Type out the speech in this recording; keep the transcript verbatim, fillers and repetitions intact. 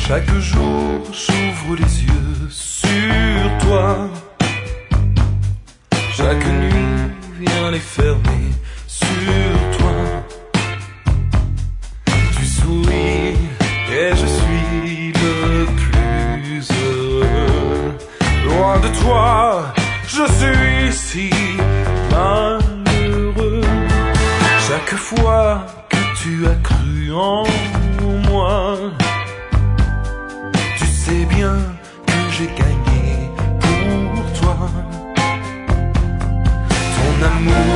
Chaque jour j'ouvre les yeux sur toi. Chaque nuit vient les fermer sur toi. Tu souris et je suis le plus heureux. Loin de toi, je suis si malheureux. Chaque fois que tu as cru en moi, tu sais bien que j'ai gagné pour toi. Ton amour